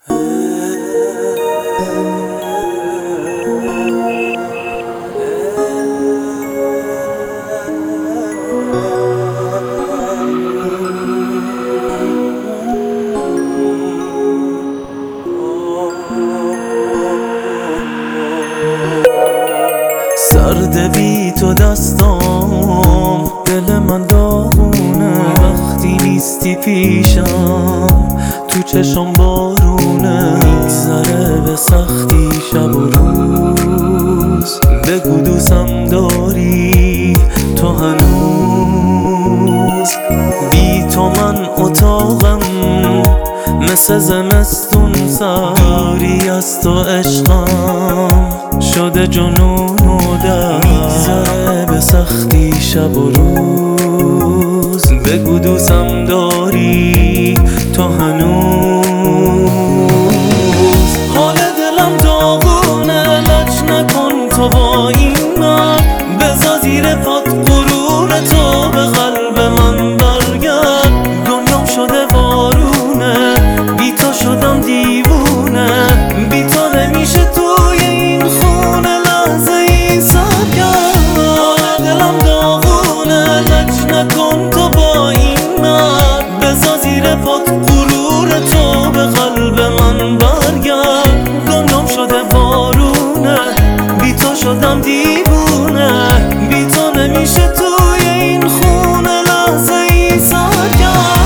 سرد بی تو دستام، دل من داغونه وقتی نیستی پیشم، تو چشم بارونه میگذره به سختی شب و روز. بگو دوستم داری تو هنوز؟ بی تو من اتاقم مثل زمستون سر، دوری از تو عشقم شده جنون و درد، میگذره به سختی شب و روز. بگو دوستم داری تو هنوز؟ حال دلم داغونه، لج نکن تو با این مرد، بذار زیر پات غرور تو به قلب من برگرد. دنیام شده بارونه، بی تو شدم دیوونه، بی تو نمیشه توی این خونه لحظه ای سرگرد. حال دلم داغونه، لج نکن تو با این مرد، بذار زیر پات غرور تو به قلب من برگرد. دنیام شده بارونه، بی تو شدم دیوونه، بی تو نمیشه توی این خونه لحظه ای سرگرد.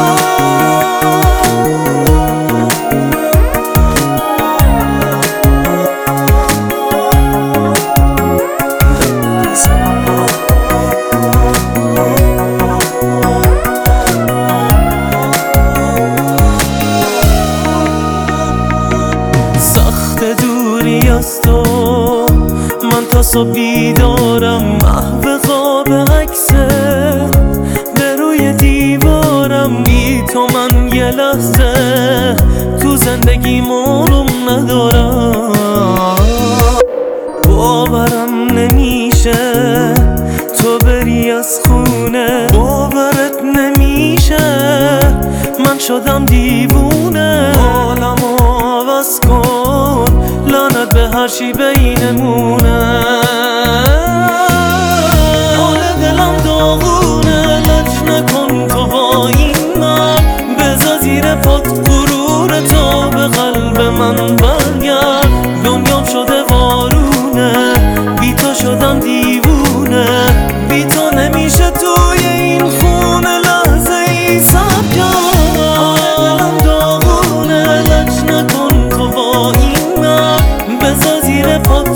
دوری از تو من تا صبح بیدارم، محو خواب عکسه به روی دیوارم. بی تو من یه لحظه تو زندگی معلوم ندارم. باورم نمیشه تو بری از خونه، باورت نمیشه من شدم دیوونه. حالمو عوض کن، لعنت به هر چی بینمونه. حال دلم داغونه، لج نکن تو با این مرد، بذار زیر پات غرور تو به قلب من برگرد. دنیام شده بارونه، بی تو شدم دیوونه، بی تو نمیشه توی این خونه لحظه ای سرگرد. حال دلم داغونه، لج نکن تو با این مرد، بذار زیر پات